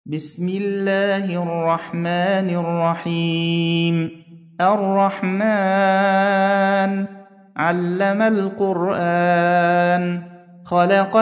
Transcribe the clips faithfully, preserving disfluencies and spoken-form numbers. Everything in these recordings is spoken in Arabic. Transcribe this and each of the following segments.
بسم الله الرحمن الرحيم الرحمن علم القرآن خلق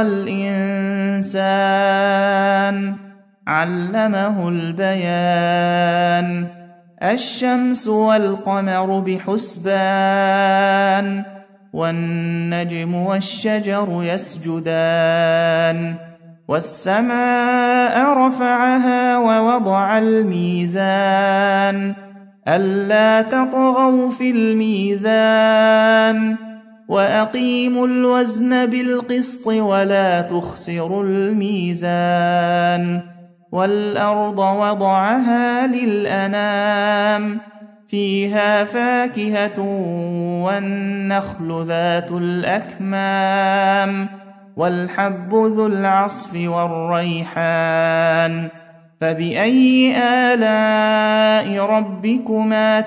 الإنسان علمه البيان الشمس والقمر بحسبان والنجم والشجر يسجدان والسماء رفعها ووضع الميزان ألا تطغوا في الميزان وأقيموا الوزن بالقسط ولا تخسروا الميزان والأرض وضعها للأنام فيها فاكهة والنخل ذات الأكمام والحب ذو العصف والريحان فبأي آلاء ربكما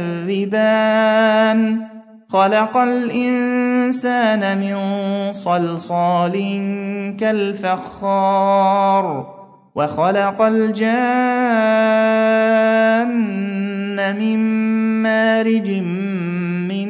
تكذبان خلق الإنسان من صلصال كالفخار وخلق الجان من مارج من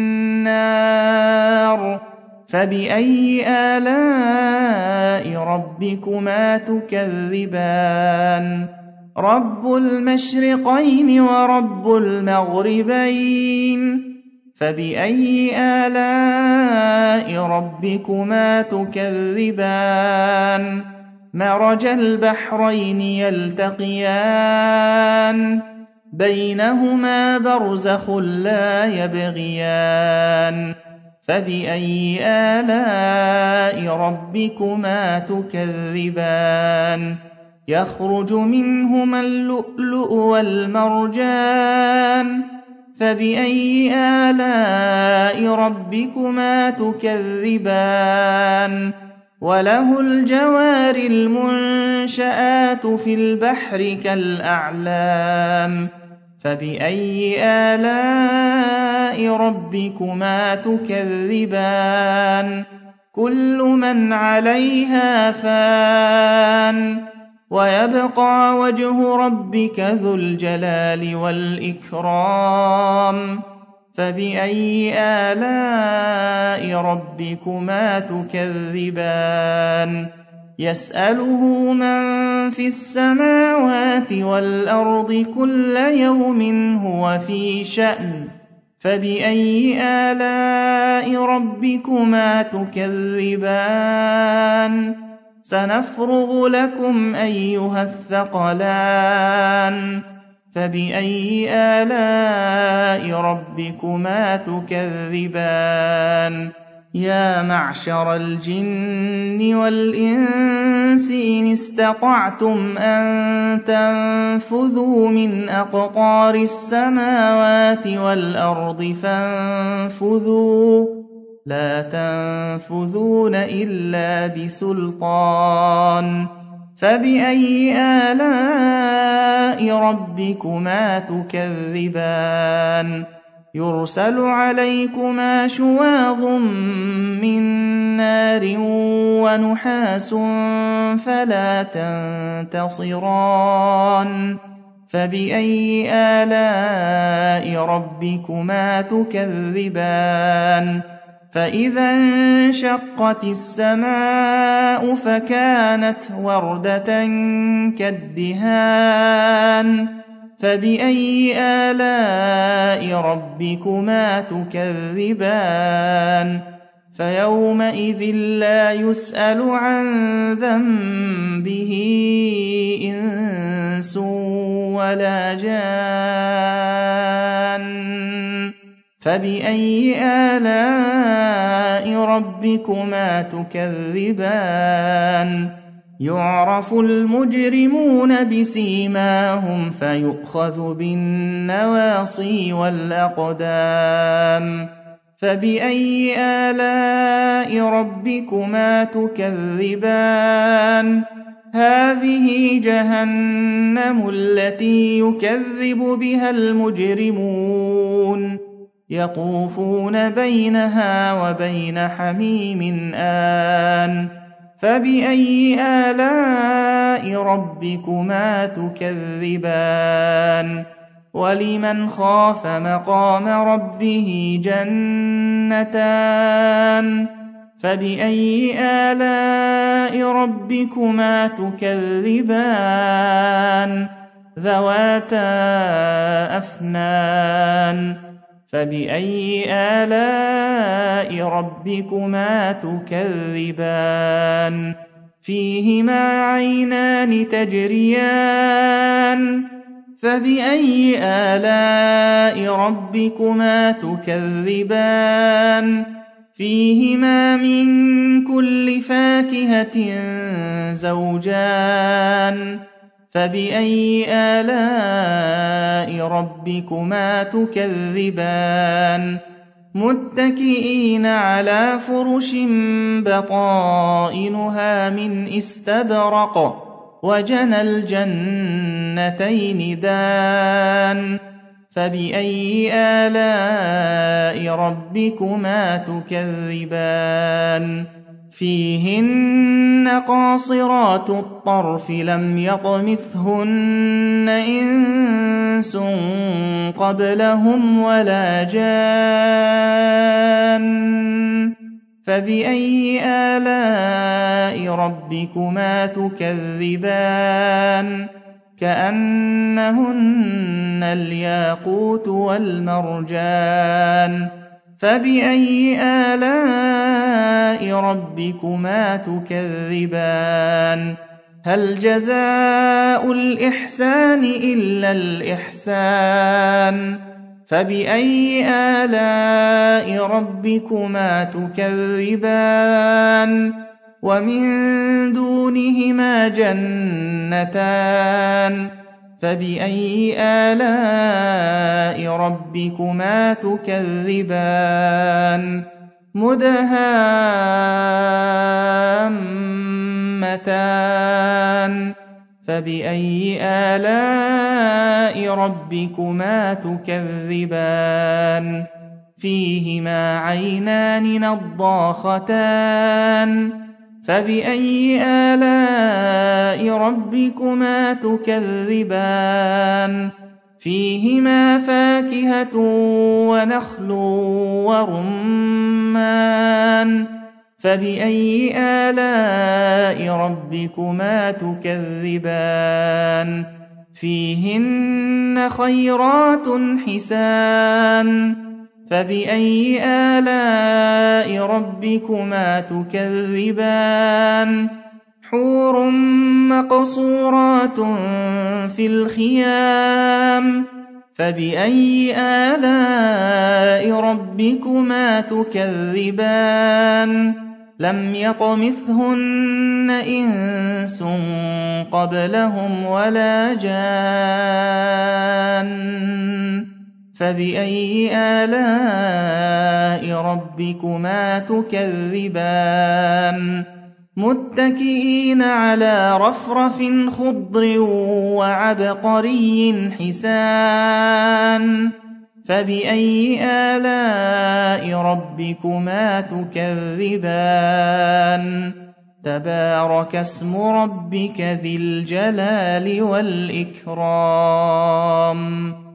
نار فبأي آلاء ربكما تكذبان رب المشرقين ورب المغربين فبأي آلاء ربكما تكذبان مرج البحرين يلتقيان بينهما برزخ لا يبغيان فبأي آلاء ربكما تكذبان يخرج منهما اللؤلؤ والمرجان فبأي آلاء ربكما تكذبان وله الجوار المنشآت في البحر كالأعلام فبأي آلاء ربكما تكذبان كل من عليها فان ويبقى وجه ربك ذو الجلال والإكرام فبأي آلاء ربكما تكذبان يسأله من في السماوات والأرض كل يوم هو في شأن فبأي آلاء ربكما تكذبان سنفرغ لكم أيها الثقلان فبأي آلاء ربكما تكذبان يا معشر الجن والإنس إن استطعتم أن تنفذوا من أقطار السماوات والأرض فانفذوا لا تنفذون إلا بسلطان فبأي آلاء ربكما تكذبان يرسل عليكما شواظ من نار ونحاس فلا تنتصران فبأي آلاء ربكما تكذبان فإذا انشقت السماء فكانت وردة كالدهان فبأي آلاء ربكما تكذبان فيومئذ لا يسأل عن ذنبه إنس ولا جان فبأي آلاء ربكما تكذبان يعرف المجرمون بسيماهم فيؤخذ بالنواصي والأقدام فبأي آلاء ربكما تكذبان هذه جهنم التي يكذب بها المجرمون يطوفون بينها وبين حميم آن فبأي آلاء ربكما تكذبان ولمن خاف مقام ربه جنتان فبأي آلاء ربكما تكذبان ذواتا أفنان فبأي آلاء ربكما تكذبان فيهما عينان تجريان فبأي آلاء ربكما تكذبان فيهما من كل فاكهة زوجان فبأي آلاء ربكما تكذبان متكئين على فرش بطائنها من استبرق وجنى الجنتين دان فبأي آلاء ربكما تكذبان فيهن قاصرات الطرف لم يطمثهن إنس قبلهم ولا جان فبأي آلاء ربكما تكذبان كأنهن الياقوت والمرجان فبأي آلاء ربكما تكذبان هل جزاء الإحسان إلا الإحسان فبأي آلاء ربكما تكذبان ومن دونهما جنتان فبأي آلاء ربكما تكذبان مدهامتان فبأي آلاء ربكما تكذبان فيهما عينان نضاختان فبأي آلاء ربكما تكذبان فيهما فاكهة ونخل ورمان فبأي آلاء ربكما تكذبان فيهن خيرات حسان فبأي آلاء ربكما تكذبان حور مقصورات في الخيام فبأي آلاء ربكما تكذبان لم يطمثهن إنس قبلهم ولا جان فبأي آلاء ربكما تكذبان متكئين على رفرف خضر وعبقري حسان فبأي آلاء ربكما تكذبان تبارك اسم ربك ذي الجلال والإكرام